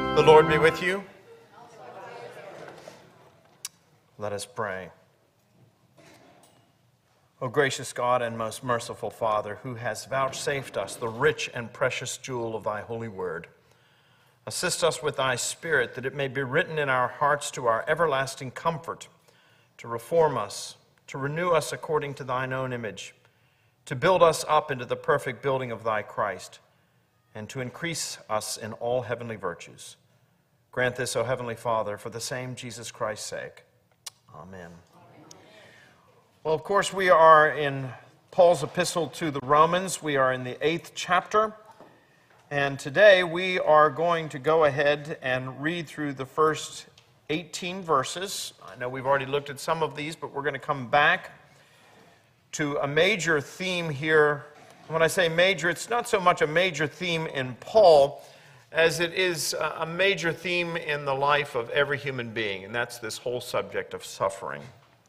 The Lord be with you. Let us pray. O gracious God and most merciful Father, who has vouchsafed us the rich and precious jewel of thy holy word, assist us with thy Spirit, that it may be written in our hearts to our everlasting comfort, to reform us, to renew us according to thine own image, to build us up into the perfect building of thy Christ, and to increase us in all heavenly virtues. Grant this, O Heavenly Father, for the same Jesus Christ's sake. Amen. Well, of course, we are in Paul's epistle to the Romans. We are in the 8th chapter. And today we are going to go ahead and read through the first 18 verses. I know we've already looked at some of these, but we're going to come back to a major theme here. When I say major, it's not so much a major theme in Paul as it is a major theme in the life of every human being, and that's this whole subject of suffering.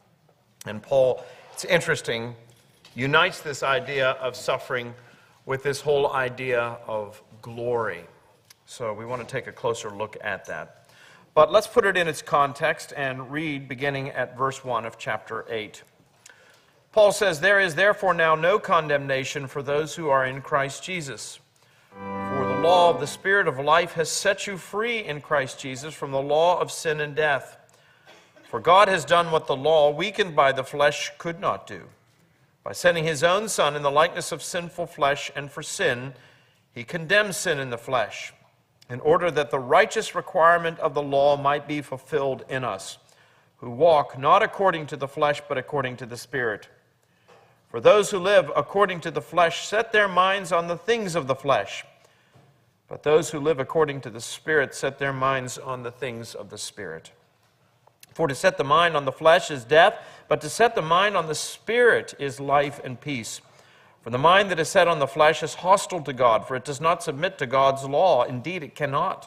And Paul, it's interesting, unites this idea of suffering with this whole idea of glory. So we want to take a closer look at that. But let's put it in its context and read beginning at verse 1 of chapter 8. Paul says, "There is therefore now no condemnation for those who are in Christ Jesus. For the law of the Spirit of life has set you free in Christ Jesus from the law of sin and death. For God has done what the law, weakened by the flesh, could not do. By sending his own Son in the likeness of sinful flesh, and for sin, he condemned sin in the flesh, in order that the righteous requirement of the law might be fulfilled in us, who walk not according to the flesh, but according to the Spirit. For those who live according to the flesh set their minds on the things of the flesh, but those who live according to the Spirit set their minds on the things of the Spirit. For to set the mind on the flesh is death, but to set the mind on the Spirit is life and peace. For the mind that is set on the flesh is hostile to God, for it does not submit to God's law. Indeed, it cannot.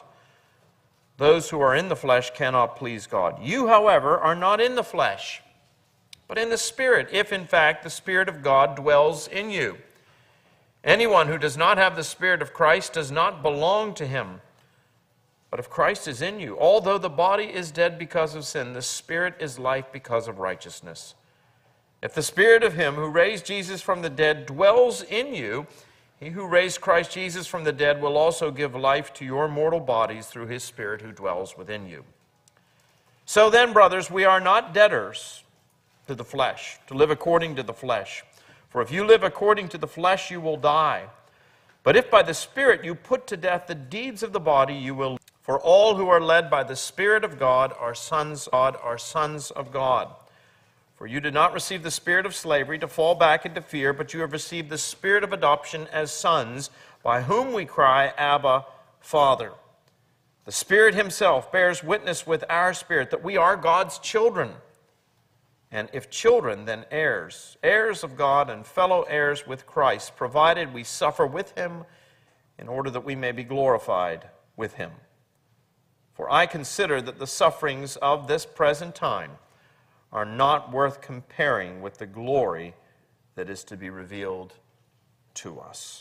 Those who are in the flesh cannot please God. You, however, are not in the flesh, but in the Spirit, if in fact the Spirit of God dwells in you. Anyone who does not have the Spirit of Christ does not belong to him. But if Christ is in you, although the body is dead because of sin, the Spirit is life because of righteousness. If the Spirit of him who raised Jesus from the dead dwells in you, he who raised Christ Jesus from the dead will also give life to your mortal bodies through his Spirit who dwells within you. So then, brothers, we are not debtors to the flesh, to live according to the flesh. For if you live according to the flesh, you will die. But if by the Spirit you put to death the deeds of the body, you will live. For all who are led by the Spirit of God are sons of God. For you did not receive the spirit of slavery to fall back into fear, but you have received the Spirit of adoption as sons, by whom we cry, Abba, Father. The Spirit himself bears witness with our spirit that we are God's children. And if children, then heirs, heirs of God and fellow heirs with Christ, provided we suffer with him in order that we may be glorified with him. For I consider that the sufferings of this present time are not worth comparing with the glory that is to be revealed to us.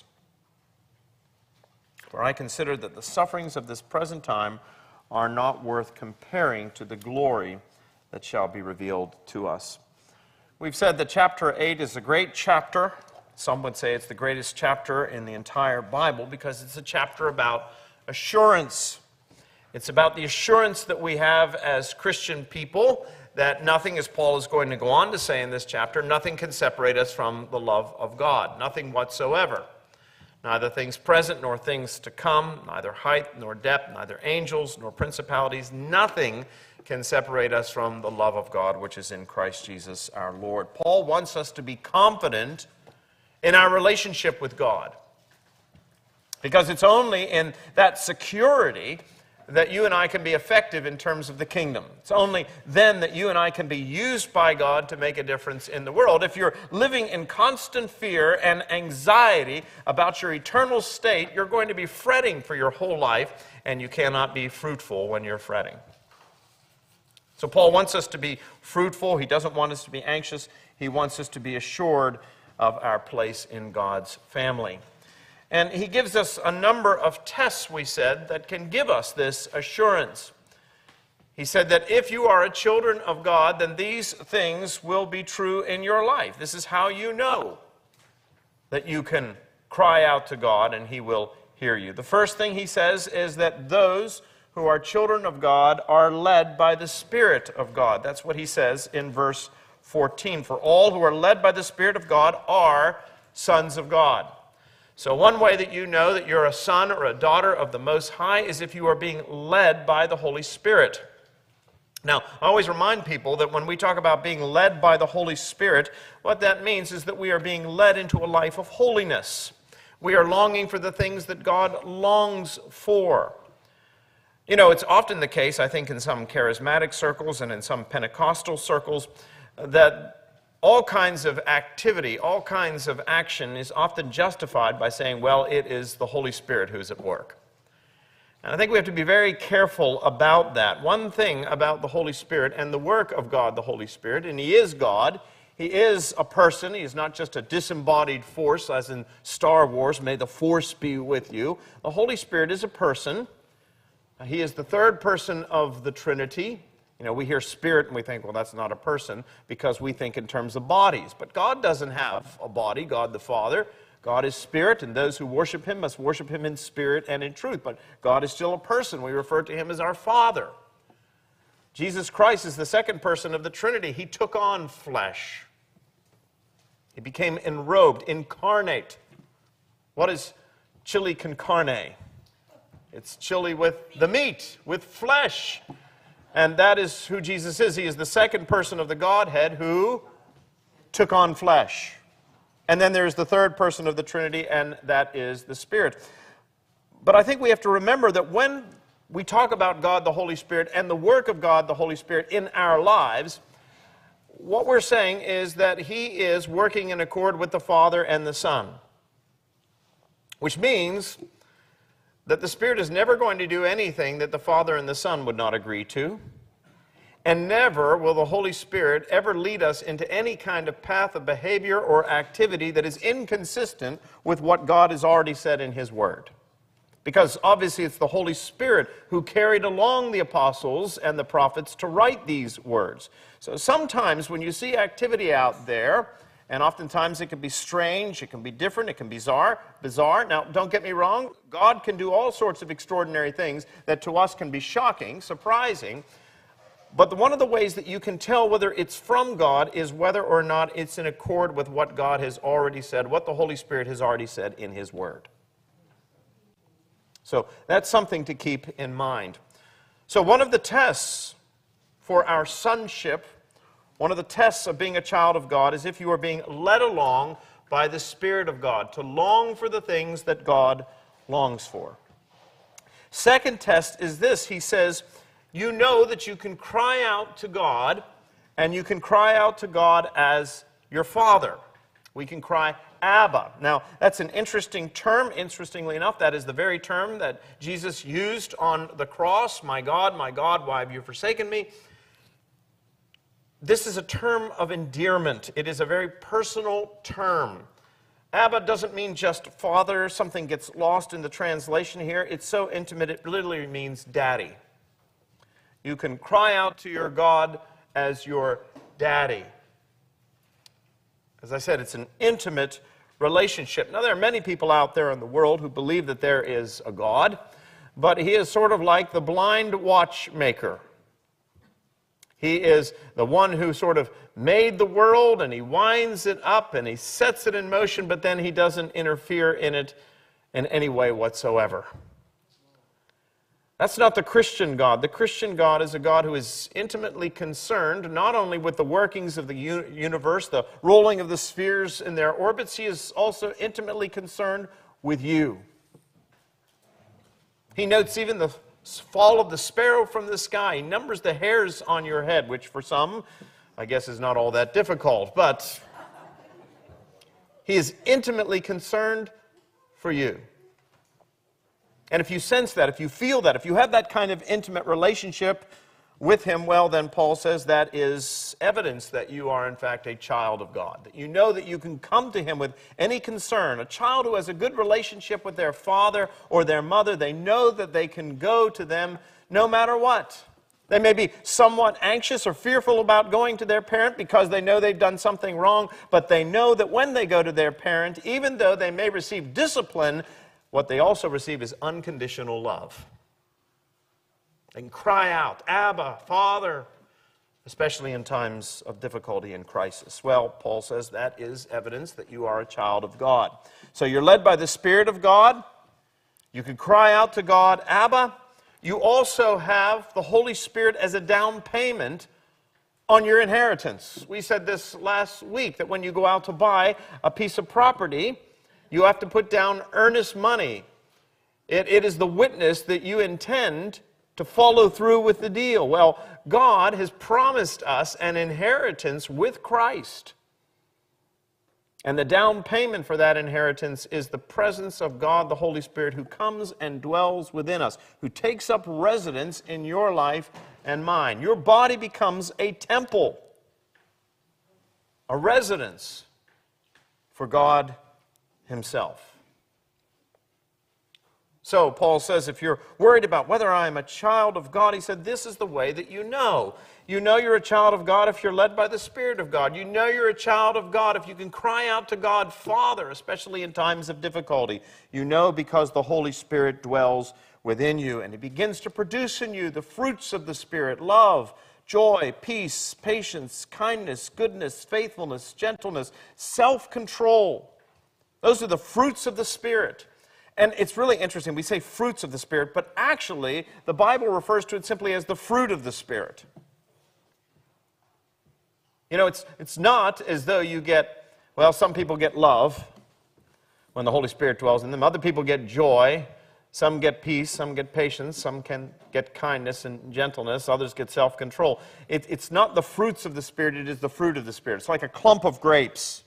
For I consider that the sufferings of this present time are not worth comparing to the glory that shall be revealed to us. We've said that chapter 8 is a great chapter. Some would say it's the greatest chapter in the entire Bible because it's a chapter about assurance. It's about the assurance that we have as Christian people that nothing, as Paul is going to go on to say in this chapter, nothing can separate us from the love of God. Nothing whatsoever. Neither things present nor things to come, neither height nor depth, neither angels nor principalities. Nothing can separate us from the love of God which is in Christ Jesus our Lord. Paul wants us to be confident in our relationship with God, because it's only in that security that you and I can be effective in terms of the kingdom. It's only then that you and I can be used by God to make a difference in the world. If you're living in constant fear and anxiety about your eternal state, you're going to be fretting for your whole life, and you cannot be fruitful when you're fretting. So Paul wants us to be fruitful. He doesn't want us to be anxious. He wants us to be assured of our place in God's family. And he gives us a number of tests, we said, that can give us this assurance. He said that if you are a children of God, then these things will be true in your life. This is how you know that you can cry out to God and he will hear you. The first thing he says is that those who are children of God are led by the Spirit of God. That's what he says in verse 14. For all who are led by the Spirit of God are sons of God. So one way that you know that you're a son or a daughter of the Most High is if you are being led by the Holy Spirit. Now, I always remind people that when we talk about being led by the Holy Spirit, what that means is that we are being led into a life of holiness. We are longing for the things that God longs for. You know, it's often the case, I think, in some charismatic circles and in some Pentecostal circles, that all kinds of activity, all kinds of action is often justified by saying, well, it is the Holy Spirit who's at work. And I think we have to be very careful about that. One thing about the Holy Spirit and the work of God, the Holy Spirit, and He is God, He is a person. He is not just a disembodied force, as in Star Wars, may the Force be with you. The Holy Spirit is a person. He is the third person of the Trinity. You know, we hear spirit and we think, well, that's not a person, because we think in terms of bodies. But God doesn't have a body, God the Father. God is spirit, and those who worship Him must worship Him in spirit and in truth. But God is still a person. We refer to Him as our Father. Jesus Christ is the second person of the Trinity. He took on flesh. He became enrobed, incarnate. What is chili con carne? It's chili with the meat, with flesh. And that is who Jesus is. He is the second person of the Godhead who took on flesh. And then there's the third person of the Trinity, and that is the Spirit. But I think we have to remember that when we talk about God the Holy Spirit and the work of God the Holy Spirit in our lives, what we're saying is that He is working in accord with the Father and the Son. Which means that the Spirit is never going to do anything that the Father and the Son would not agree to. And never will the Holy Spirit ever lead us into any kind of path of behavior or activity that is inconsistent with what God has already said in His Word. Because obviously it's the Holy Spirit who carried along the apostles and the prophets to write these words. So sometimes when you see activity out there, and oftentimes it can be strange, it can be different, it can be bizarre. Now, don't get me wrong, God can do all sorts of extraordinary things that to us can be shocking, surprising. But one of the ways that you can tell whether it's from God is whether or not it's in accord with what God has already said, what the Holy Spirit has already said in His Word. So that's something to keep in mind. So one of the tests for our sonship, one of the tests of being a child of God is if you are being led along by the Spirit of God, to long for the things that God longs for. Second test is this. He says, you know that you can cry out to God, and you can cry out to God as your Father. We can cry, Abba. Now, that's an interesting term. Interestingly enough, that is the very term that Jesus used on the cross. My God, why have you forsaken me? This is a term of endearment. It is a very personal term. Abba doesn't mean just father. Something gets lost in the translation here. It's so intimate, it literally means daddy. You can cry out to your God as your daddy. As I said, it's an intimate relationship. Now, there are many people out there in the world who believe that there is a God, but He is sort of like the blind watchmaker. He is the one who sort of made the world, and He winds it up, and He sets it in motion, but then He doesn't interfere in it in any way whatsoever. That's not the Christian God. The Christian God is a God who is intimately concerned not only with the workings of the universe, the rolling of the spheres in their orbits, He is also intimately concerned with you. He notes even the fall of the sparrow from the sky. He numbers the hairs on your head, which for some, I guess, is not all that difficult. But He is intimately concerned for you. And if you sense that, if you feel that, if you have that kind of intimate relationship with him, well, then Paul says that is evidence that you are in fact a child of God, that you know that you can come to him with any concern. A child who has a good relationship with their father or their mother, they know that they can go to them no matter what. They may be somewhat anxious or fearful about going to their parent because they know they've done something wrong, but they know that when they go to their parent, even though they may receive discipline, what they also receive is unconditional love. They can cry out, Abba, Father, especially in times of difficulty and crisis. Well, Paul says that is evidence that you are a child of God. So you're led by the Spirit of God. You can cry out to God, Abba. You also have the Holy Spirit as a down payment on your inheritance. We said this last week, that when you go out to buy a piece of property, you have to put down earnest money. It is the witness that you intend to follow through with the deal. Well, God has promised us an inheritance with Christ. And the down payment for that inheritance is the presence of God, the Holy Spirit, who comes and dwells within us, who takes up residence in your life and mine. Your body becomes a temple, a residence for God himself. So Paul says, if you're worried about whether I'm a child of God, he said, this is the way that you know. You know you're a child of God if you're led by the Spirit of God. You know you're a child of God if you can cry out to God, Father, especially in times of difficulty. You know because the Holy Spirit dwells within you, and he begins to produce in you the fruits of the Spirit: love, joy, peace, patience, kindness, goodness, faithfulness, gentleness, self-control. Those are the fruits of the Spirit. And it's really interesting. We say fruits of the Spirit, but actually the Bible refers to it simply as the fruit of the Spirit. You know, it's not as though you get, well, some people get love when the Holy Spirit dwells in them. Other people get joy. Some get peace. Some get patience. Some can get kindness and gentleness. Others get self-control. It's not the fruits of the Spirit. It is the fruit of the Spirit. It's like a clump of grapes.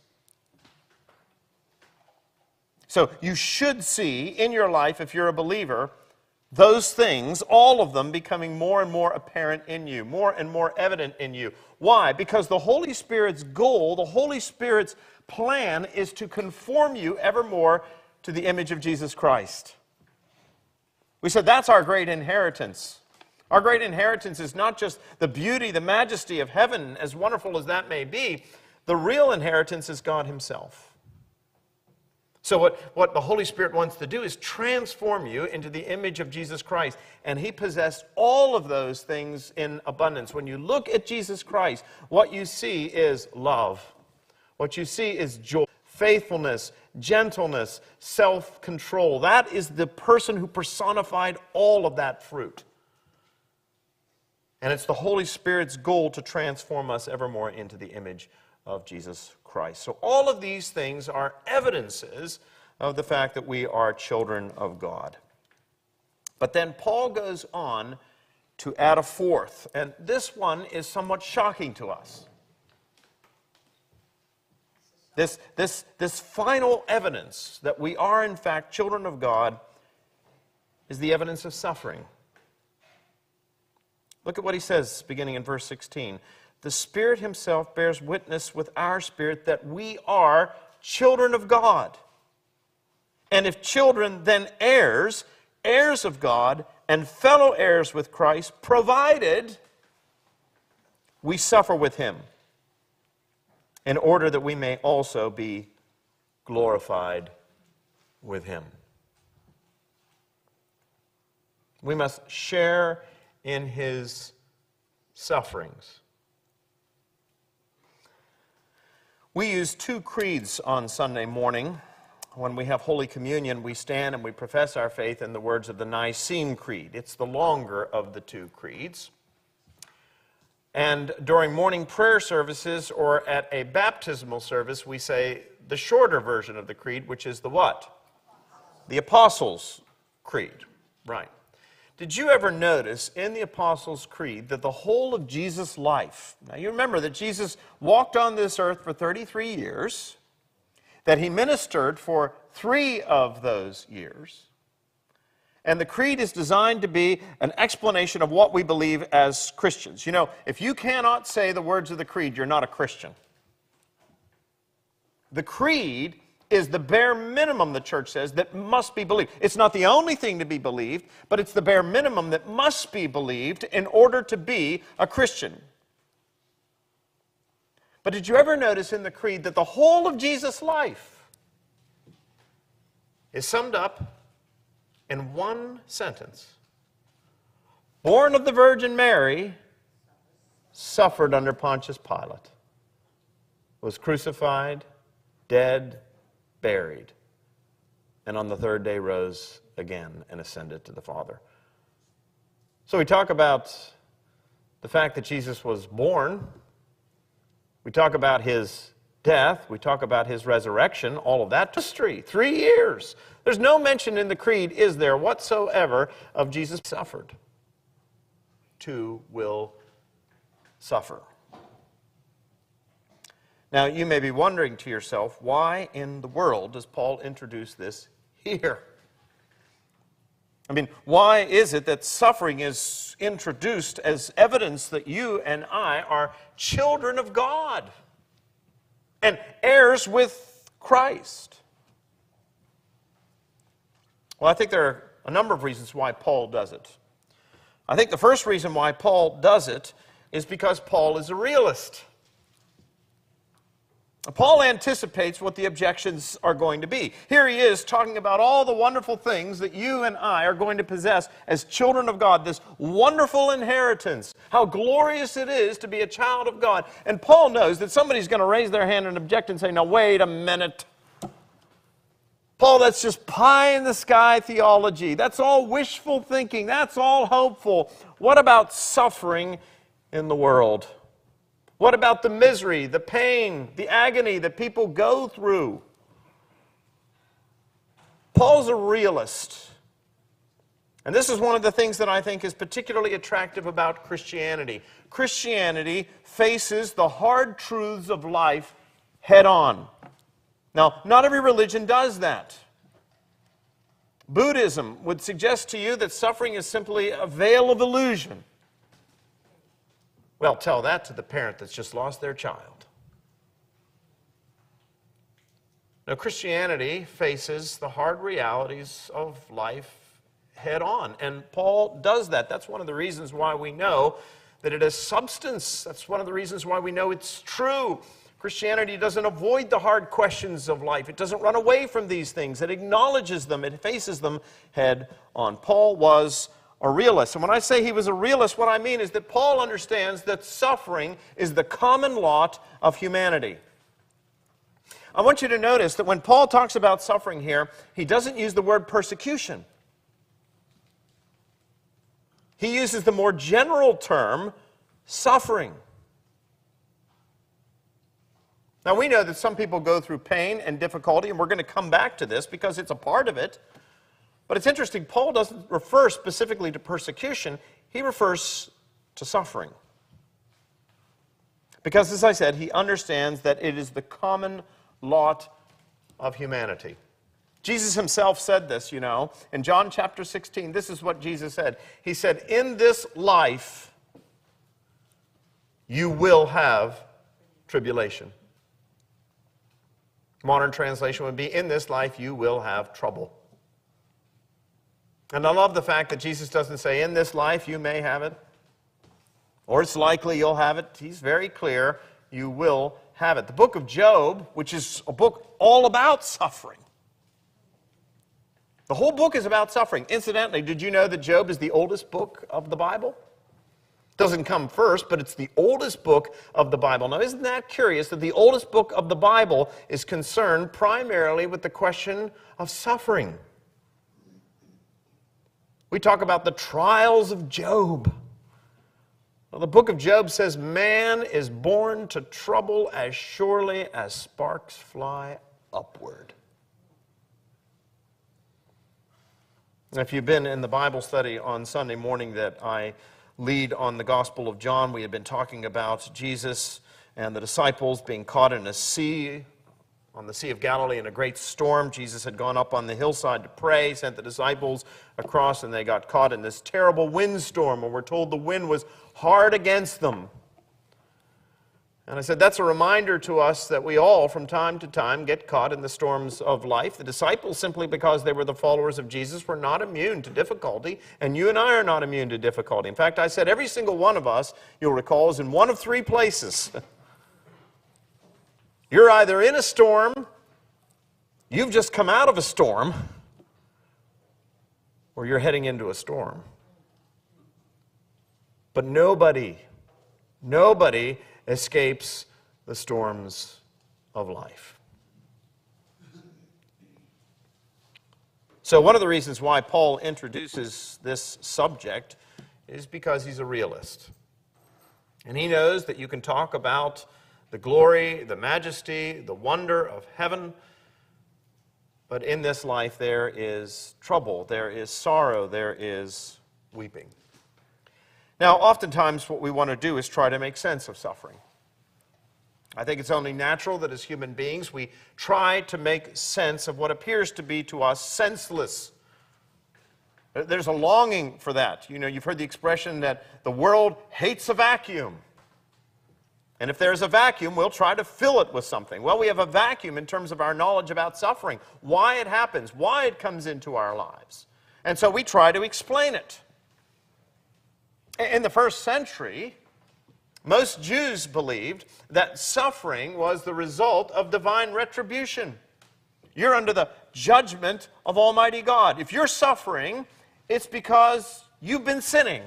So you should see in your life, if you're a believer, those things, all of them, becoming more and more apparent in you, more and more evident in you. Why? Because the Holy Spirit's goal, the Holy Spirit's plan is to conform you ever more to the image of Jesus Christ. We said that's our great inheritance. Our great inheritance is not just the beauty, the majesty of heaven, as wonderful as that may be. The real inheritance is God himself. So what the Holy Spirit wants to do is transform you into the image of Jesus Christ. And he possessed all of those things in abundance. When you look at Jesus Christ, what you see is love. What you see is joy, faithfulness, gentleness, self-control. That is the person who personified all of that fruit. And it's the Holy Spirit's goal to transform us evermore into the image of Jesus Christ. So all of these things are evidences of the fact that we are children of God. But then Paul goes on to add a fourth, and this one is somewhat shocking to us. This final evidence that we are in fact children of God is the evidence of suffering. Look at what he says beginning in verse 16. The Spirit himself bears witness with our spirit that we are children of God. And if children, then heirs, heirs of God, and fellow heirs with Christ, provided we suffer with him, in order that we may also be glorified with him. We must share in his sufferings. We use two creeds on Sunday morning. When we have Holy Communion, we stand and we profess our faith in the words of the Nicene Creed. It's the longer of the two creeds. And during morning prayer services or at a baptismal service, we say the shorter version of the creed, which is the what? The Apostles' Creed. Right. Did you ever notice in the Apostles' Creed that the whole of Jesus' life, now you remember that Jesus walked on this earth for 33 years, that he ministered for 3 of those years, And the creed is designed to be an explanation of what we believe as Christians. You know, if you cannot say the words of the creed, you're not a Christian. The creed is the bare minimum, the church says, that must be believed. It's not the only thing to be believed, but it's the bare minimum that must be believed in order to be a Christian. But did you ever notice in the creed that the whole of Jesus' life is summed up in one sentence? Born of the Virgin Mary, suffered under Pontius Pilate, was crucified, dead, buried, and on the third day rose again and ascended to the Father. So we talk about the fact that Jesus was born. We talk about his death. We talk about his resurrection. All of that history. 3 years. There's no mention in the creed, is there, whatsoever, of Jesus suffered. Too will suffer. Now, you may be wondering to yourself, why in the world does Paul introduce this here? I mean, why is it that suffering is introduced as evidence that you and I are children of God and heirs with Christ? Well, I think there are a number of reasons why Paul does it. I think the first reason why Paul does it is because Paul is a realist. Paul anticipates what the objections are going to be. Here he is talking about all the wonderful things that you and I are going to possess as children of God, this wonderful inheritance, how glorious it is to be a child of God. And Paul knows that somebody's going to raise their hand and object and say, now wait a minute. Paul, that's just pie-in-the-sky theology. That's all wishful thinking. That's all hopeful. What about suffering in the world? What about the misery, the pain, the agony that people go through? Paul's a realist. And this is one of the things that I think is particularly attractive about Christianity. Christianity faces the hard truths of life head on. Now, not every religion does that. Buddhism would suggest to you that suffering is simply a veil of illusion. Well, tell that to the parent that's just lost their child. Now, Christianity faces the hard realities of life head on, and Paul does that. That's one of the reasons why we know that it has substance. That's one of the reasons why we know it's true. Christianity doesn't avoid the hard questions of life. It doesn't run away from these things. It acknowledges them. It faces them head on. Paul was a realist. And when I say he was a realist, what I mean is that Paul understands that suffering is the common lot of humanity. I want you to notice that when Paul talks about suffering here, he doesn't use the word persecution. He uses the more general term, suffering. Now, we know that some people go through pain and difficulty, and we're going to come back to this because it's a part of it. But it's interesting, Paul doesn't refer specifically to persecution, he refers to suffering. Because, as I said, he understands that it is the common lot of humanity. Jesus himself said this, you know, in John chapter 16, this is what Jesus said. He said, in this life, you will have tribulation. Modern translation would be, in this life, you will have trouble. And I love the fact that Jesus doesn't say, in this life you may have it, or it's likely you'll have it. He's very clear, you will have it. The book of Job, which is a book all about suffering. The whole book is about suffering. Incidentally, did you know that Job is the oldest book of the Bible? Doesn't come first, but it's the oldest book of the Bible. Now, isn't that curious that the oldest book of the Bible is concerned primarily with the question of suffering? We talk about the trials of Job. Well, the book of Job says, man is born to trouble as surely as sparks fly upward. If you've been in the Bible study on Sunday morning that I lead on the Gospel of John, we had been talking about Jesus and the disciples being caught in a sea on the Sea of Galilee in a great storm. Jesus had gone up on the hillside to pray, sent the disciples across, and they got caught in this terrible windstorm, and we're told the wind was hard against them. And I said, that's a reminder to us that we all, from time to time, get caught in the storms of life. The disciples, simply because they were the followers of Jesus, were not immune to difficulty, and you and I are not immune to difficulty. In fact, I said every single one of us, you'll recall, is in one of three places. You're either in a storm, you've just come out of a storm, or you're heading into a storm. But nobody escapes the storms of life. So one of the reasons why Paul introduces this subject is because he's a realist. And he knows that you can talk about the glory, the majesty, the wonder of heaven, but in this life there is trouble, there is sorrow, there is weeping. Now, oftentimes what we want to do is try to make sense of suffering. I think it's only natural that as human beings we try to make sense of what appears to be to us senseless. There's a longing for that. You know, you've heard the expression that the world hates a vacuum. And if there's a vacuum, we'll try to fill it with something. Well, we have a vacuum in terms of our knowledge about suffering, why it happens, why it comes into our lives. And so we try to explain it. In the first century, most Jews believed that suffering was the result of divine retribution. You're under the judgment of Almighty God. If you're suffering, it's because you've been sinning.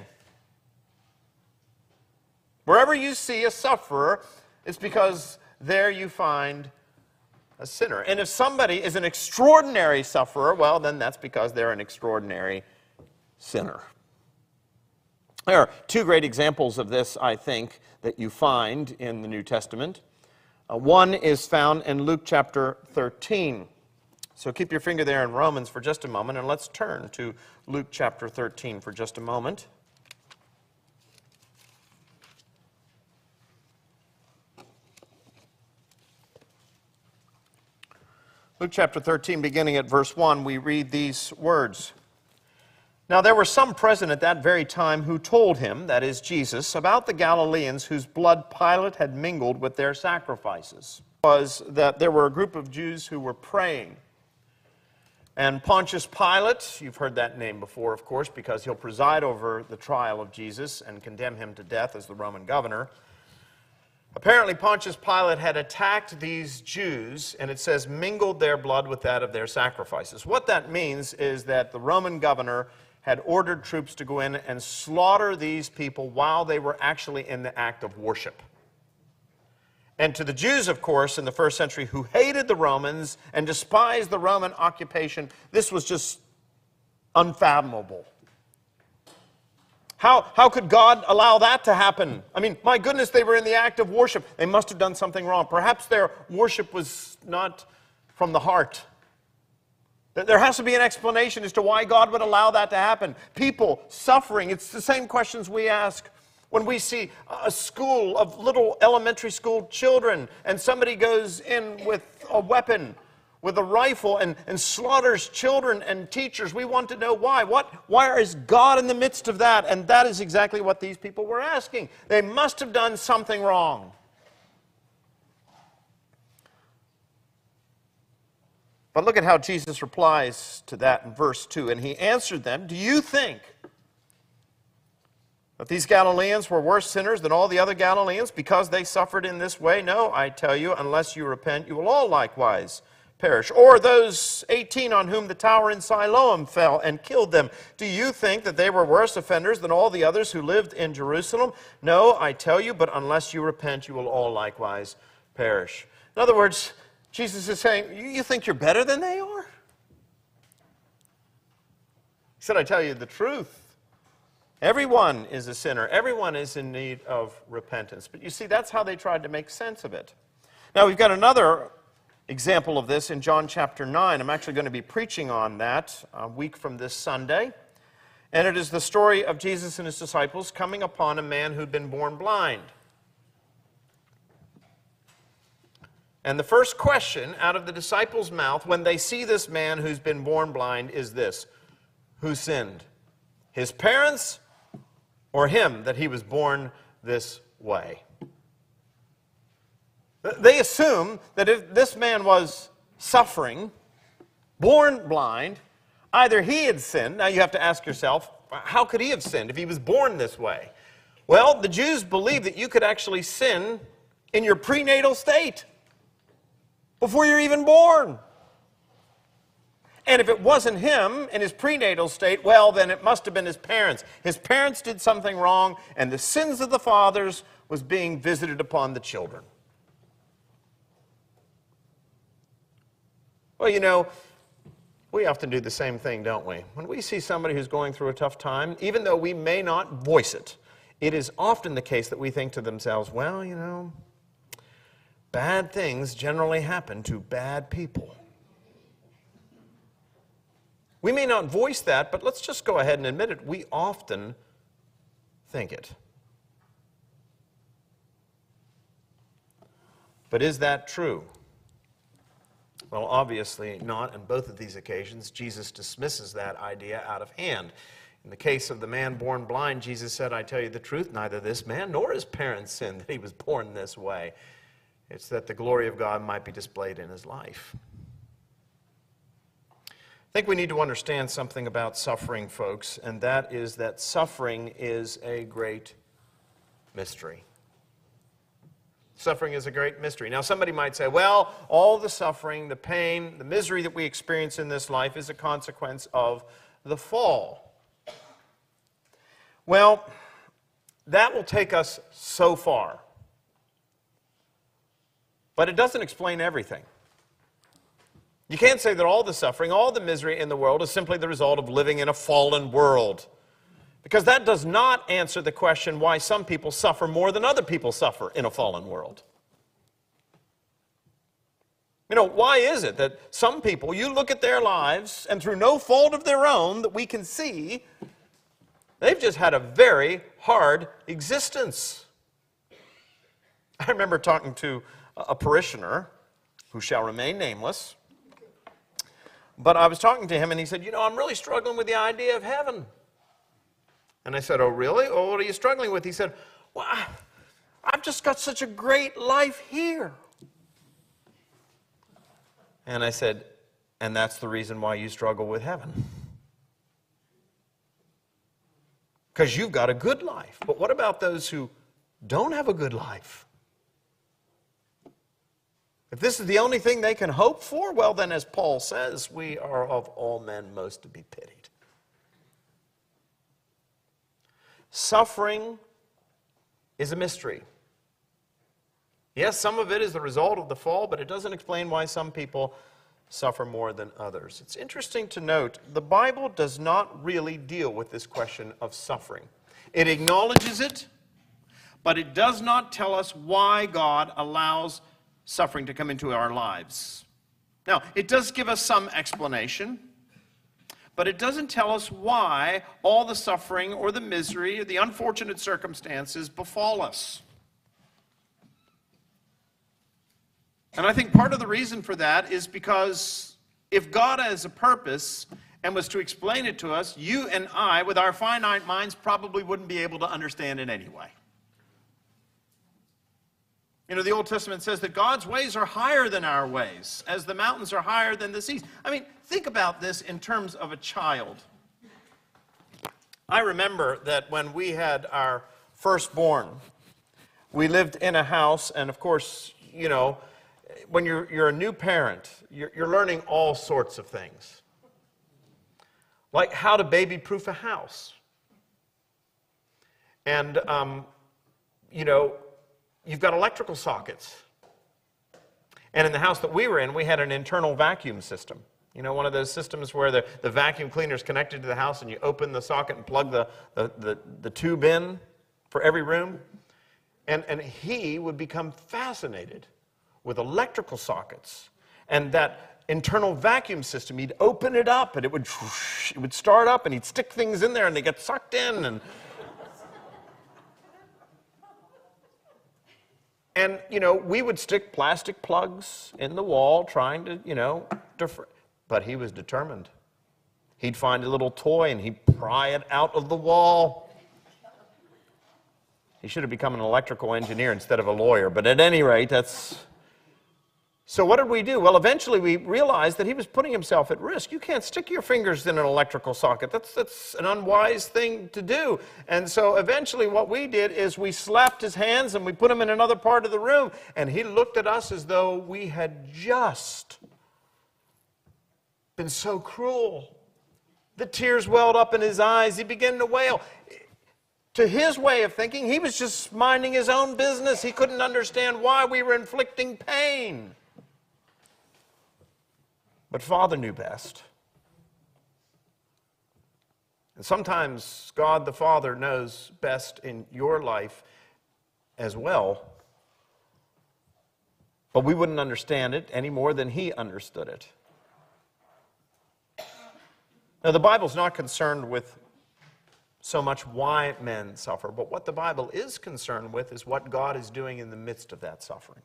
Wherever you see a sufferer, it's because there you find a sinner. And if somebody is an extraordinary sufferer, well, then that's because they're an extraordinary sinner. There are two great examples of this, I think, that you find in the New Testament. One is found in Luke chapter 13. So keep your finger there in Romans for just a moment, and let's turn to Luke chapter 13 for just a moment. Luke chapter 13, beginning at verse 1, we read these words. Now there were some present at that very time who told him, that is Jesus, about the Galileans whose blood Pilate had mingled with their sacrifices. It was that there were a group of Jews who were praying. And Pontius Pilate, you've heard that name before, of course, because he'll preside over the trial of Jesus and condemn him to death as the Roman governor. Apparently, Pontius Pilate had attacked these Jews, and it says, mingled their blood with that of their sacrifices. What that means is that the Roman governor had ordered troops to go in and slaughter these people while they were actually in the act of worship. And to the Jews, of course, in the first century, who hated the Romans and despised the Roman occupation, this was just unfathomable. How could God allow that to happen? I mean, my goodness, they were in the act of worship. They must have done something wrong. Perhaps their worship was not from the heart. There has to be an explanation as to why God would allow that to happen. People suffering, it's the same questions we ask when we see a school of little elementary school children and somebody goes in with a weapon, with a rifle, and slaughters children and teachers. We want to know why. Why is God in the midst of that? And that is exactly what these people were asking. They must have done something wrong. But look at how Jesus replies to that in verse 2. And he answered them, do you think that these Galileans were worse sinners than all the other Galileans because they suffered in this way? No, I tell you, unless you repent, you will all likewise perish. Or those 18 on whom the tower in Siloam fell and killed them, do you think that they were worse offenders than all the others who lived in Jerusalem? No, I tell you, but unless you repent, you will all likewise perish. In other words, Jesus is saying, you think you're better than they are? He said, I tell you the truth. Everyone is a sinner. Everyone is in need of repentance. But you see, that's how they tried to make sense of it. Now, we've got another example of this in John chapter 9. I'm actually going to be preaching on that a week from this Sunday. And it is the story of Jesus and his disciples coming upon a man who'd been born blind. And the first question out of the disciples' mouth when they see this man who's been born blind is this: who sinned? His parents or him that he was born this way? They assume that if this man was suffering, born blind, either he had sinned. Now you have to ask yourself, how could he have sinned if he was born this way? Well, the Jews believed that you could actually sin in your prenatal state, before you're even born. And if it wasn't him in his prenatal state, well, then it must have been his parents. His parents did something wrong, and the sins of the fathers was being visited upon the children. Well, you know, we often do the same thing, don't we? When we see somebody who's going through a tough time, even though we may not voice it, it is often the case that we think to themselves, well, you know, bad things generally happen to bad people. We may not voice that, but let's just go ahead and admit it. We often think it. But is that true? Well, obviously not. On both of these occasions, Jesus dismisses that idea out of hand. In the case of the man born blind, Jesus said, I tell you the truth, neither this man nor his parents sinned that he was born this way. It's that the glory of God might be displayed in his life. I think we need to understand something about suffering, folks, and that is that suffering is a great mystery. Suffering is a great mystery. Now, somebody might say, well, all the suffering, the pain, the misery that we experience in this life is a consequence of the fall. Well, that will take us so far. But it doesn't explain everything. You can't say that all the suffering, all the misery in the world is simply the result of living in a fallen world. Because that does not answer the question why some people suffer more than other people suffer in a fallen world. You know, why is it that some people, you look at their lives, and through no fault of their own that we can see, they've just had a very hard existence. I remember talking to a parishioner who shall remain nameless, but I was talking to him and he said, you know, I'm really struggling with the idea of heaven. And I said, oh, really? Oh, what are you struggling with? He said, well, I've just got such a great life here. And I said, and that's the reason why you struggle with heaven. Because you've got a good life. But what about those who don't have a good life? If this is the only thing they can hope for, well, then, as Paul says, we are of all men most to be pitied. Suffering is a mystery. Yes, some of it is the result of the fall, but it doesn't explain why some people suffer more than others. It's interesting to note, the Bible does not really deal with this question of suffering. It acknowledges it, but it does not tell us why God allows suffering to come into our lives. Now, it does give us some explanation, but it doesn't tell us why all the suffering or the misery or the unfortunate circumstances befall us. And I think part of the reason for that is because if God has a purpose and was to explain it to us, you and I, with our finite minds, probably wouldn't be able to understand it anyway. You know, the Old Testament says that God's ways are higher than our ways, as the mountains are higher than the seas. I mean, think about this in terms of a child. I remember that when we had our firstborn, we lived in a house, and of course, you know, when you're a new parent, you're learning all sorts of things. Like how to baby-proof a house. And, you know, you've got electrical sockets. And in the house that we were in, we had an internal vacuum system. You know, one of those systems where the vacuum cleaner is connected to the house and you open the socket and plug the tube in for every room. And he would become fascinated with electrical sockets. And that internal vacuum system, he'd open it up and it would start up and he'd stick things in there and they get sucked in. And And, we would stick plastic plugs in the wall trying to, but he was determined. He'd find a little toy and he'd pry it out of the wall. He should have become an electrical engineer instead of a lawyer, but at any rate, that's... So what did we do? Well, eventually we realized that he was putting himself at risk. You can't stick your fingers in an electrical socket. That's an unwise thing to do. And so eventually what we did is we slapped his hands and we put him in another part of the room, and he looked at us as though we had just been so cruel. The tears welled up in his eyes. He began to wail. To his way of thinking, he was just minding his own business. He couldn't understand why we were inflicting pain. But Father knew best. And sometimes God the Father knows best in your life as well. But we wouldn't understand it any more than he understood it. Now, the Bible's not concerned with so much why men suffer, but what the Bible is concerned with is what God is doing in the midst of that suffering.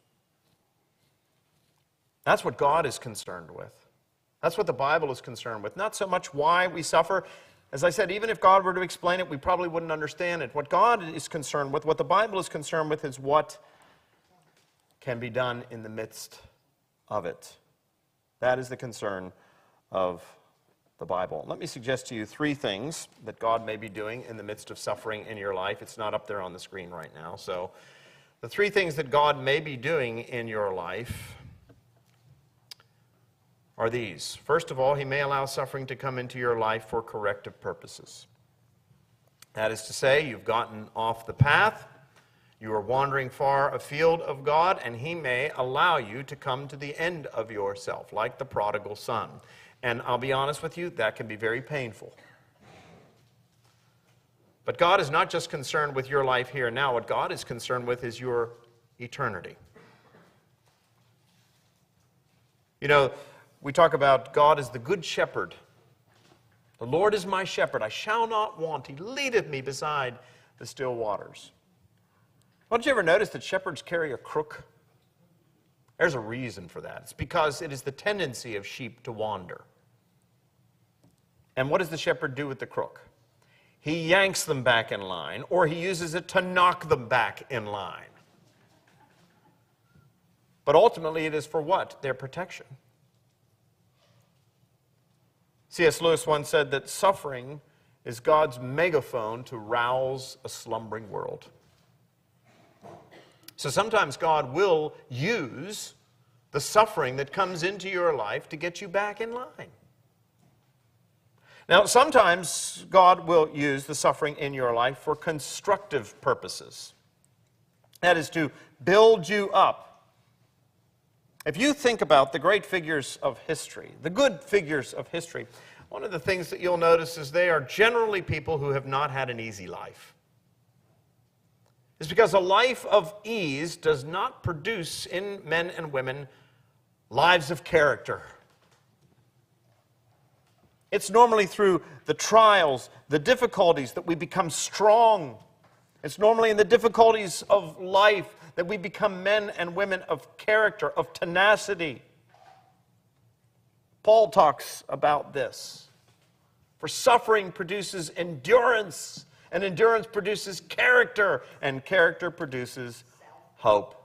That's what God is concerned with. That's what the Bible is concerned with. Not so much why we suffer. As I said, even if God were to explain it, we probably wouldn't understand it. What God is concerned with, what the Bible is concerned with, is what can be done in the midst of it. That is the concern of the Bible. Let me suggest to you 3 things that God may be doing in the midst of suffering in your life. It's not up there on the screen right now. So the 3 things that God may be doing in your life are these. First of all, he may allow suffering to come into your life for corrective purposes. That is to say, you've gotten off the path, you are wandering far afield of God, and he may allow you to come to the end of yourself, like the prodigal son. And I'll be honest with you, that can be very painful. But God is not just concerned with your life here and now. What God is concerned with is your eternity. We talk about God as the good shepherd. The Lord is my shepherd. I shall not want. He leadeth me beside the still waters. Well, did you ever notice that shepherds carry a crook? There's a reason for that. It's because it is the tendency of sheep to wander. And what does the shepherd do with the crook? He yanks them back in line, or he uses it to knock them back in line. But ultimately it is for what? Their protection. C.S. Lewis once said that suffering is God's megaphone to rouse a slumbering world. So sometimes God will use the suffering that comes into your life to get you back in line. Now, sometimes God will use the suffering in your life for constructive purposes. That is to build you up. If you think about the great figures of history, the good figures of history, one of the things that you'll notice is they are generally people who have not had an easy life. It's because a life of ease does not produce in men and women lives of character. It's normally through the trials, the difficulties that we become strong. It's normally in the difficulties of life that we become men and women of character, of tenacity. Paul talks about this. For suffering produces endurance, and endurance produces character, and character produces hope.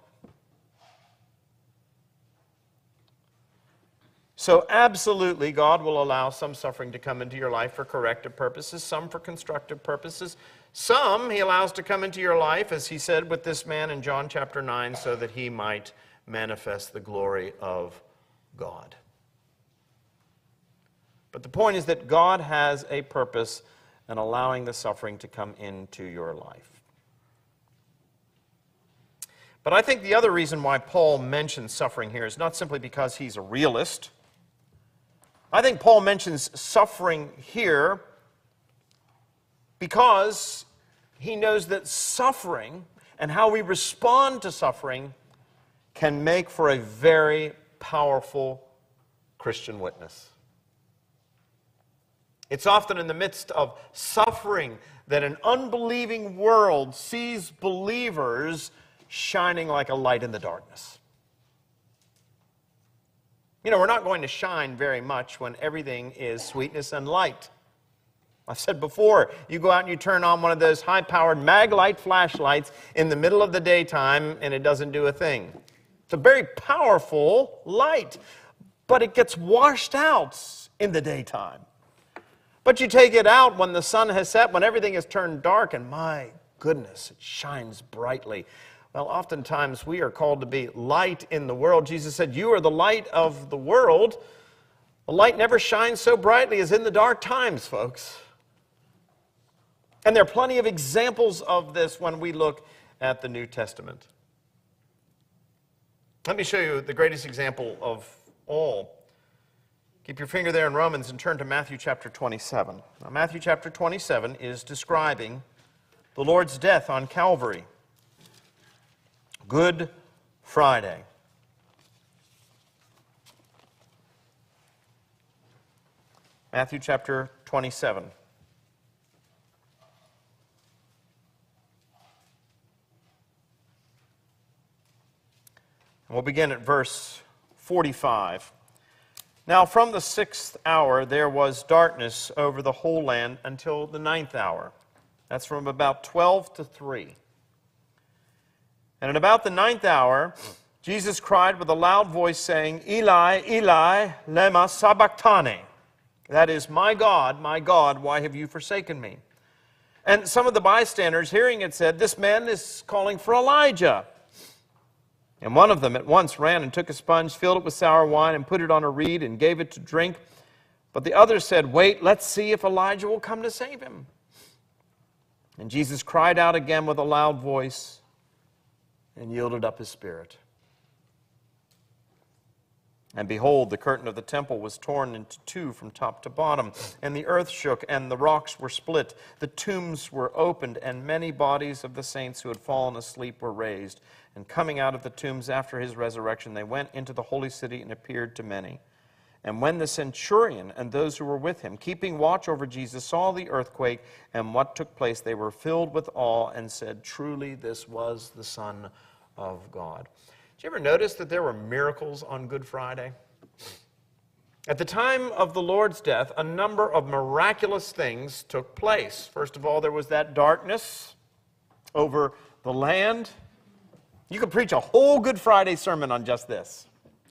So absolutely, God will allow some suffering to come into your life for corrective purposes, some for constructive purposes. Some he allows to come into your life, as he said with this man in John chapter 9, so that he might manifest the glory of God. But the point is that God has a purpose in allowing the suffering to come into your life. But I think the other reason why Paul mentions suffering here is not simply because he's a realist. I think Paul mentions suffering here because he knows that suffering and how we respond to suffering can make for a very powerful Christian witness. It's often in the midst of suffering that an unbelieving world sees believers shining like a light in the darkness. You know, we're not going to shine very much when everything is sweetness and light. I've said before, you go out and you turn on one of those high-powered Maglite flashlights in the middle of the daytime and it doesn't do a thing. It's a very powerful light, but it gets washed out in the daytime. But you take it out when the sun has set, when everything has turned dark, and my goodness, it shines brightly. Well, oftentimes we are called to be light in the world. Jesus said, "You are the light of the world." The light never shines so brightly as in the dark times, folks. And there are plenty of examples of this when we look at the New Testament. Let me show you the greatest example of all. Keep your finger there in Romans and turn to Matthew chapter 27. Now, Matthew chapter 27 is describing the Lord's death on Calvary. Good Friday. Matthew chapter 27. And we'll begin at verse 45. Now from the 6th hour there was darkness over the whole land until the 9th hour. That's from about 12 to 3. And at about the 9th hour, Jesus cried with a loud voice, saying, "Eli, Eli, lema sabachthani." That is, my God, why have you forsaken me?" And some of the bystanders, hearing it, said, "This man is calling for Elijah." And one of them at once ran and took a sponge, filled it with sour wine, and put it on a reed, and gave it to drink. But the others said, "Wait, let's see if Elijah will come to save him." And Jesus cried out again with a loud voice, and yielded up his spirit. And behold, the curtain of the temple was torn into two from top to bottom, and the earth shook, and the rocks were split. The tombs were opened, and many bodies of the saints who had fallen asleep were raised. And coming out of the tombs after his resurrection, they went into the holy city and appeared to many. And when the centurion and those who were with him, keeping watch over Jesus, saw the earthquake and what took place, they were filled with awe and said, "Truly this was the Son of God." Did you ever notice that there were miracles on Good Friday? At the time of the Lord's death, a number of miraculous things took place. First of all, there was that darkness over the land. You could preach a whole Good Friday sermon on just this.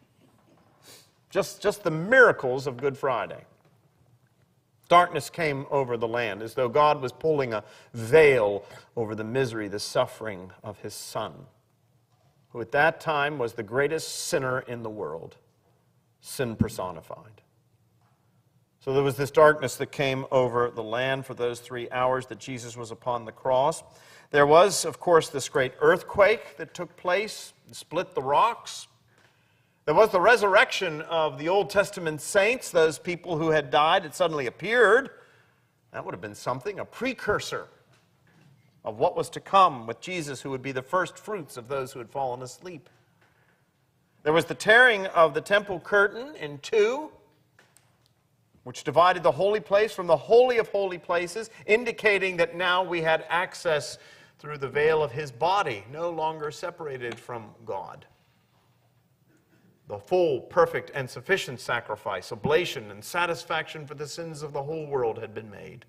Just the miracles of Good Friday. Darkness came over the land as though God was pulling a veil over the misery, the suffering of his Son, who at that time was the greatest sinner in the world, sin personified. So there was this darkness that came over the land for those 3 hours that Jesus was upon the cross. There was, of course, this great earthquake that took place and split the rocks. There was the resurrection of the Old Testament saints, those people who had died had suddenly appeared. That would have been something, a precursor of what was to come with Jesus, who would be the first fruits of those who had fallen asleep. There was the tearing of the temple curtain in two, which divided the holy place from the Holy of Holy Places, indicating that now we had access through the veil of his body, no longer separated from God. The full, perfect, and sufficient sacrifice, oblation, and satisfaction for the sins of the whole world had been made.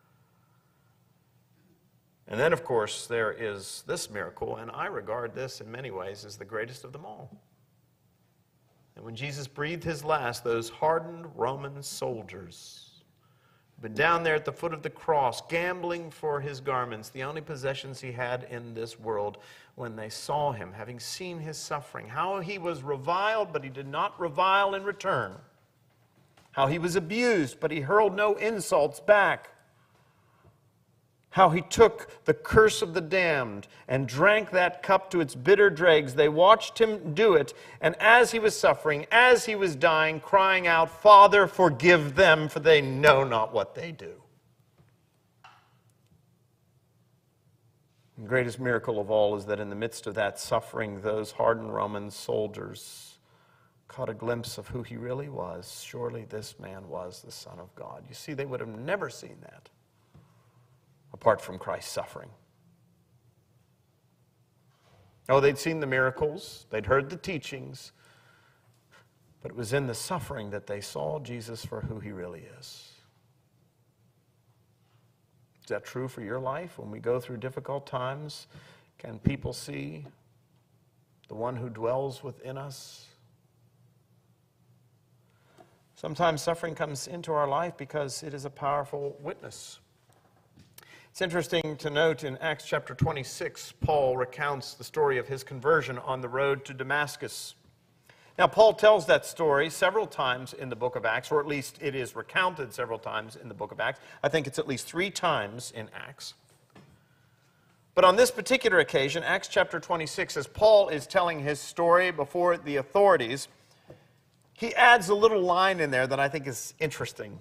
And then, of course, there is this miracle, and I regard this in many ways as the greatest of them all. And when Jesus breathed his last, those hardened Roman soldiers had been down there at the foot of the cross, gambling for his garments, the only possessions he had in this world, when they saw him, having seen his suffering, how he was reviled, but he did not revile in return, how he was abused, but he hurled no insults back, how he took the curse of the damned and drank that cup to its bitter dregs. They watched him do it, and as he was suffering, as he was dying, crying out, "Father, forgive them, for they know not what they do." The greatest miracle of all is that in the midst of that suffering, those hardened Roman soldiers caught a glimpse of who he really was. Surely this man was the Son of God. You see, they would have never seen that apart from Christ's suffering. Oh, they'd seen the miracles, they'd heard the teachings, but it was in the suffering that they saw Jesus for who he really is. Is that true for your life? When we go through difficult times, can people see the one who dwells within us? Sometimes suffering comes into our life because it is a powerful witness. It's interesting to note in Acts chapter 26, Paul recounts the story of his conversion on the road to Damascus. Now, Paul tells that story several times in the book of Acts, or at least it is recounted several times in the book of Acts. I think it's at least 3 times in Acts. But on this particular occasion, Acts chapter 26, as Paul is telling his story before the authorities, he adds a little line in there that I think is interesting.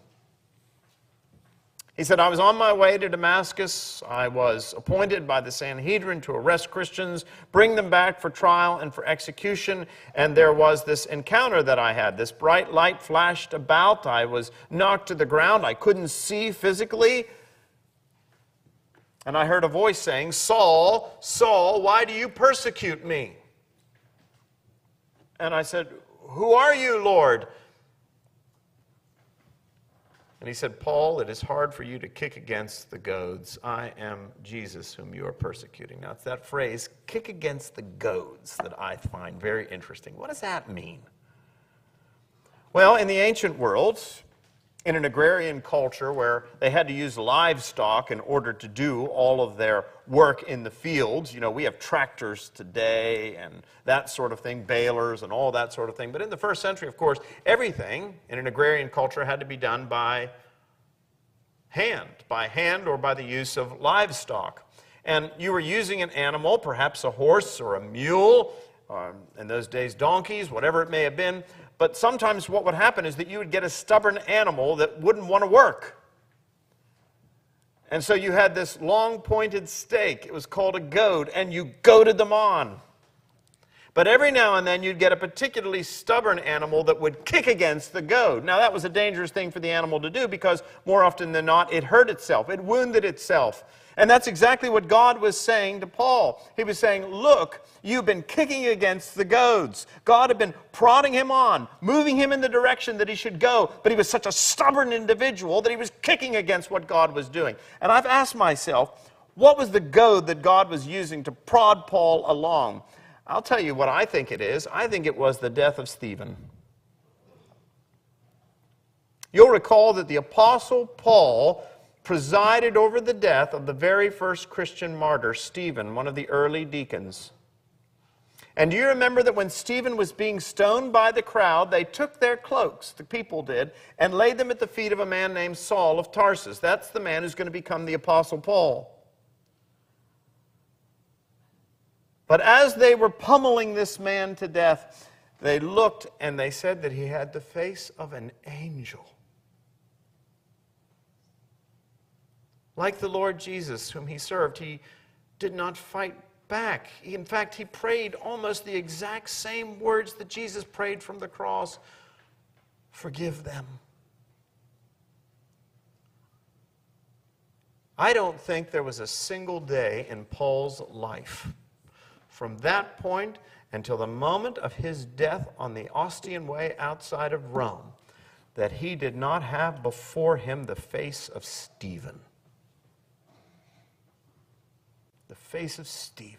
He said, I was on my way to Damascus. I was appointed by the Sanhedrin to arrest Christians, bring them back for trial and for execution. And there was this encounter that I had. This bright light flashed about. I was knocked to the ground. I couldn't see physically. And I heard a voice saying, Saul, Saul, why do you persecute me? And I said, who are you, Lord? And he said, Paul, it is hard for you to kick against the goads. I am Jesus whom you are persecuting. Now, it's that phrase, kick against the goads, that I find very interesting. What does that mean? Well, in the ancient world, in an agrarian culture where they had to use livestock in order to do all of their work in the fields. You know, we have tractors today and that sort of thing, balers and all that sort of thing. But in the first century, of course, everything in an agrarian culture had to be done by hand or by the use of livestock. And you were using an animal, perhaps a horse or a mule, in those days donkeys, whatever it may have been. But sometimes what would happen is that you would get a stubborn animal that wouldn't want to work. And so you had this long pointed stake. It was called a goad, and you goaded them on. But every now and then you'd get a particularly stubborn animal that would kick against the goad. Now that was a dangerous thing for the animal to do because more often than not it hurt itself, it wounded itself. And that's exactly what God was saying to Paul. He was saying, look, you've been kicking against the goads. God had been prodding him on, moving him in the direction that he should go, but he was such a stubborn individual that he was kicking against what God was doing. And I've asked myself, what was the goad that God was using to prod Paul along? I'll tell you what I think it is. I think it was the death of Stephen. You'll recall that the Apostle Paul presided over the death of the very first Christian martyr, Stephen, one of the early deacons. And do you remember that when Stephen was being stoned by the crowd, they took their cloaks, the people did, and laid them at the feet of a man named Saul of Tarsus. That's the man who's going to become the Apostle Paul. But as they were pummeling this man to death, they looked and they said that he had the face of an angel. Like the Lord Jesus, whom he served, he did not fight back. In fact, he prayed almost the exact same words that Jesus prayed from the cross. Forgive them. I don't think there was a single day in Paul's life from that point until the moment of his death on the Ostian Way outside of Rome that he did not have before him the face of Stephen. The face of Stephen.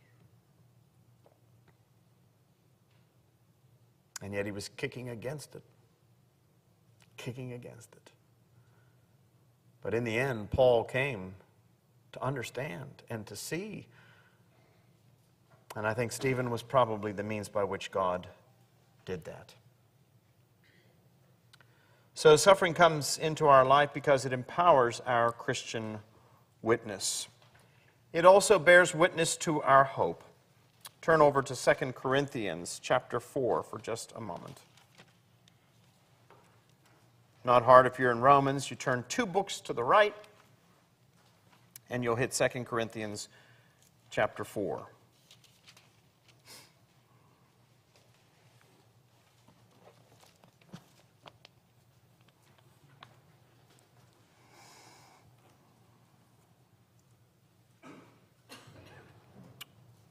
And yet he was kicking against it. Kicking against it. But in the end, Paul came to understand and to see. And I think Stephen was probably the means by which God did that. So suffering comes into our life because it empowers our Christian witness. It also bears witness to our hope. Turn over to 2 Corinthians chapter 4 for just a moment. Not hard if you're in Romans. You turn 2 books to the right, and you'll hit 2 Corinthians chapter 4.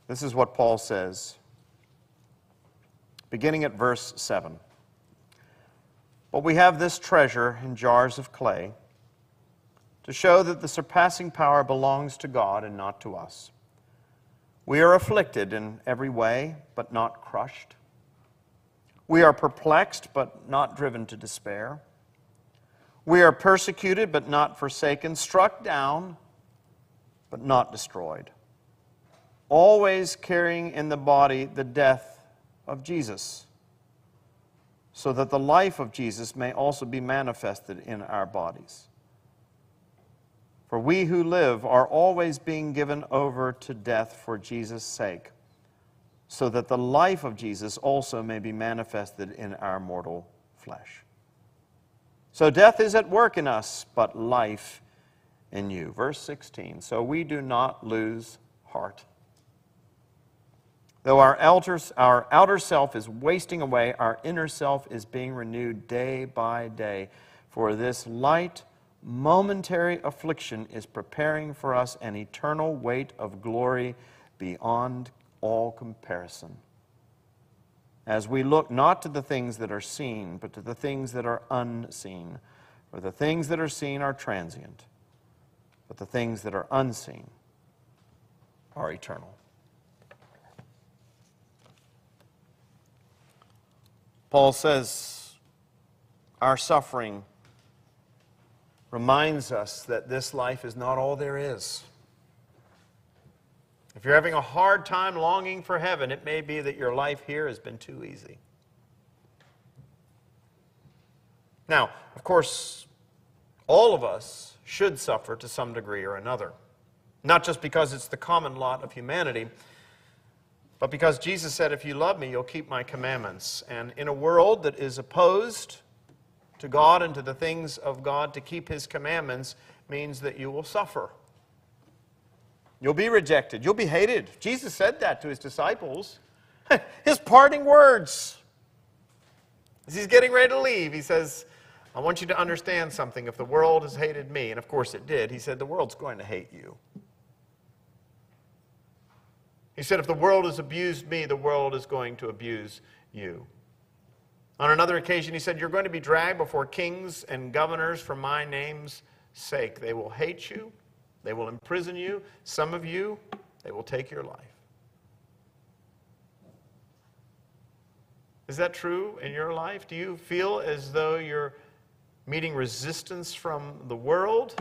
This is what Paul says, beginning at verse 7. But we have this treasure in jars of clay to show that the surpassing power belongs to God and not to us. We are afflicted in every way, but not crushed. We are perplexed, but not driven to despair. We are persecuted, but not forsaken, struck down, but not destroyed. Always carrying in the body the death of Jesus, so that the life of Jesus may also be manifested in our bodies. For we who live are always being given over to death for Jesus' sake, so that the life of Jesus also may be manifested in our mortal flesh. So death is at work in us, but life in you. Verse 16, so we do not lose heart. Though our outer self is wasting away, our inner self is being renewed day by day. For this light, momentary affliction is preparing for us an eternal weight of glory beyond all comparison. As we look not to the things that are seen, but to the things that are unseen. For the things that are seen are transient, but the things that are unseen are eternal. Paul says our suffering reminds us that this life is not all there is. If you're having a hard time longing for heaven, it may be that your life here has been too easy. Now, of course, all of us should suffer to some degree or another. Not just because it's the common lot of humanity, but because Jesus said, if you love me, you'll keep my commandments. And in a world that is opposed to God and to the things of God, to keep His commandments means that you will suffer. You'll be rejected. You'll be hated. Jesus said that to His disciples. His parting words. As He's getting ready to leave, He says, I want you to understand something. If the world has hated me, and of course it did, He said, the world's going to hate you. He said, if the world has abused me, the world is going to abuse you. On another occasion, He said, you're going to be dragged before kings and governors for my name's sake. They will hate you. They will imprison you. Some of you, they will take your life. Is that true in your life? Do you feel as though you're meeting resistance from the world?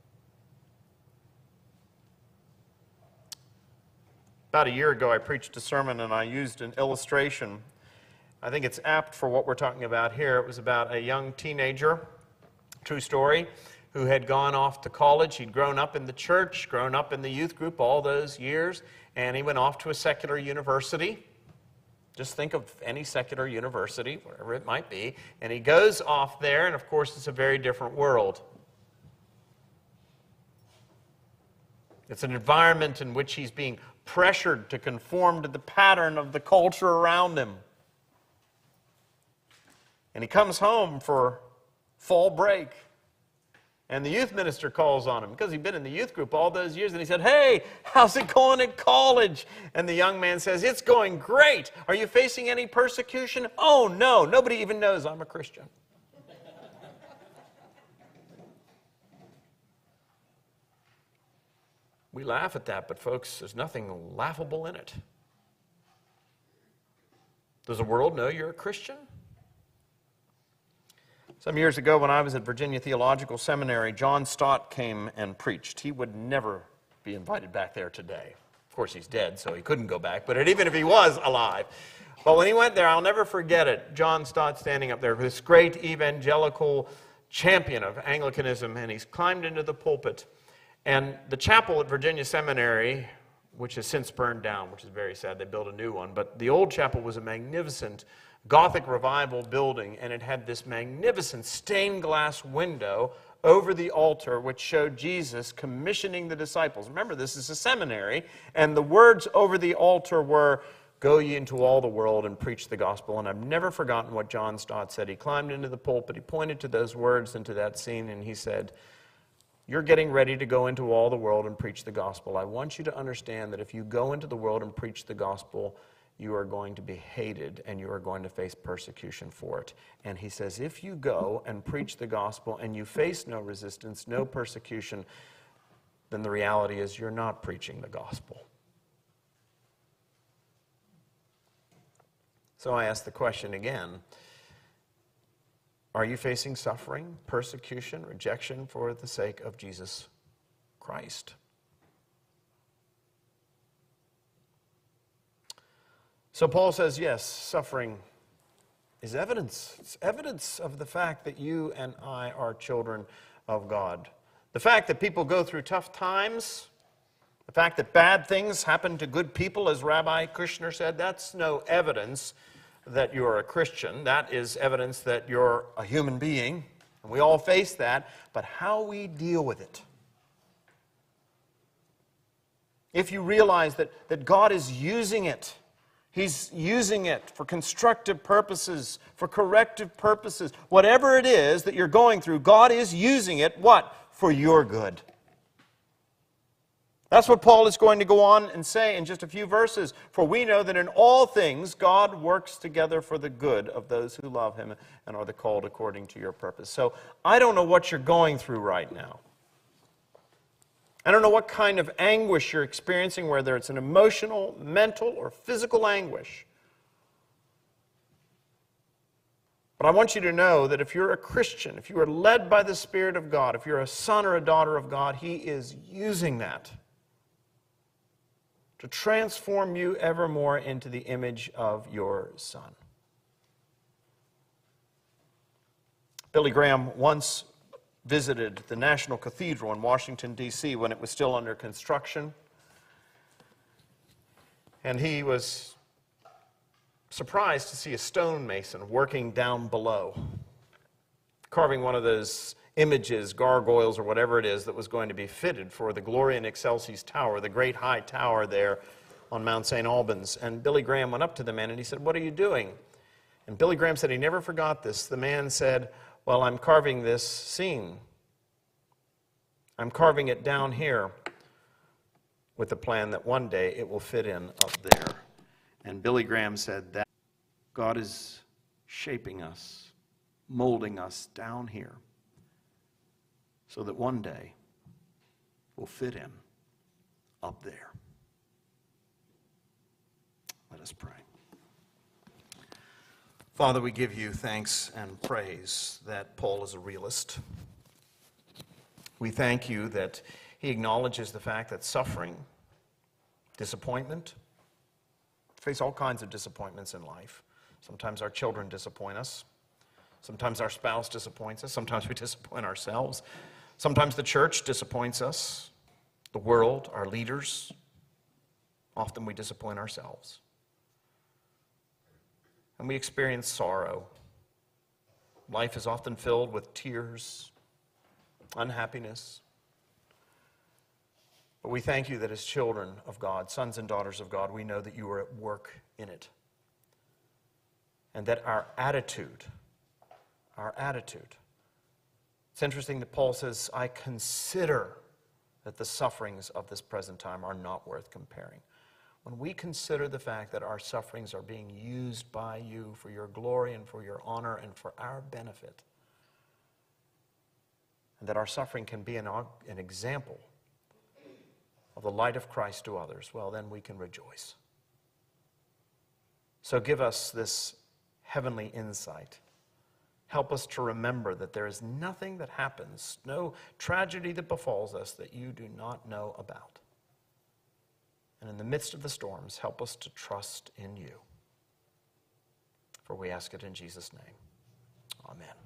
About a year ago, I preached a sermon and I used an illustration. I think it's apt for what we're talking about here. It was about a young teenager, true story, who had gone off to college. He'd grown up in the church, grown up in the youth group all those years, and he went off to a secular university. Just think of any secular university, whatever it might be, and he goes off there, and of course it's a very different world. It's an environment in which he's being pressured to conform to the pattern of the culture around him. And he comes home for fall break. And the youth minister calls on him because he'd been in the youth group all those years. And he said, hey, how's it going at college? And the young man says, it's going great. Are you facing any persecution? Oh, no. Nobody even knows I'm a Christian. We laugh at that, but folks, there's nothing laughable in it. Does the world know you're a Christian? Some years ago, when I was at Virginia Theological Seminary, John Stott came and preached. He would never be invited back there today. Of course, he's dead, so he couldn't go back, but even if he was alive. But when he went there, I'll never forget it. John Stott standing up there, this great evangelical champion of Anglicanism, and he's climbed into the pulpit. And the chapel at Virginia Seminary, which has since burned down, which is very sad, they built a new one, but the old chapel was a magnificent Gothic revival building, and it had this magnificent stained glass window over the altar which showed Jesus commissioning the disciples. Remember, this is a seminary, and the words over the altar were, go ye into all the world and preach the gospel. And I've never forgotten what John Stott said. He climbed into the pulpit, he pointed to those words and to that scene, and he said, You're getting ready to go into all the world and preach the gospel. I want you to understand that if you go into the world and preach the gospel, you are going to be hated and you are going to face persecution for it. And he says, if you go and preach the gospel and you face no resistance, no persecution, then the reality is you're not preaching the gospel. So I ask the question again. Are you facing suffering, persecution, rejection for the sake of Jesus Christ? So Paul says, yes, suffering is evidence. It's evidence of the fact that you and I are children of God. The fact that people go through tough times, the fact that bad things happen to good people, as Rabbi Kushner said, that's no evidence that you're a Christian. That is evidence that you're a human being, and we all face that, but how we deal with it. If you realize that God is using it, He's using it for constructive purposes, for corrective purposes, whatever it is that you're going through, God is using it, what? For your good. That's what Paul is going to go on and say in just a few verses. For we know that in all things God works together for the good of those who love Him and are the called according to your purpose. So I don't know what you're going through right now. I don't know what kind of anguish you're experiencing, whether it's an emotional, mental, or physical anguish. But I want you to know that if you're a Christian, if you are led by the Spirit of God, if you're a son or a daughter of God, He is using that to transform you ever more into the image of your Son. Billy Graham once visited the National Cathedral in Washington, D.C. when it was still under construction. And he was surprised to see a stonemason working down below, carving one of those images, gargoyles, or whatever it is that was going to be fitted for the Gloria in Excelsis Tower, the great high tower there on Mount St. Albans. And Billy Graham went up to the man and he said, "What are you doing?" And Billy Graham said he never forgot this. The man said, "Well, I'm carving this scene. I'm carving it down here with the plan that one day it will fit in up there." And Billy Graham said that God is shaping us, molding us down here so that one day we'll fit in up there. Let us pray. Father, we give you thanks and praise that Paul is a realist. We thank you that he acknowledges the fact that suffering, disappointment, face all kinds of disappointments in life. Sometimes our children disappoint us. Sometimes our spouse disappoints us. Sometimes we disappoint ourselves. Sometimes the church disappoints us, the world, our leaders. Often we disappoint ourselves. And we experience sorrow. Life is often filled with tears, unhappiness. But we thank you that as children of God, sons and daughters of God, we know that you are at work in it. And that our attitude, it's interesting that Paul says, I consider that the sufferings of this present time are not worth comparing. When we consider the fact that our sufferings are being used by you for your glory and for your honor and for our benefit, and that our suffering can be an example of the light of Christ to others, well, then we can rejoice. So give us this heavenly insight. Help us to remember that there is nothing that happens, no tragedy that befalls us that you do not know about. And in the midst of the storms, help us to trust in you. For we ask it in Jesus' name. Amen.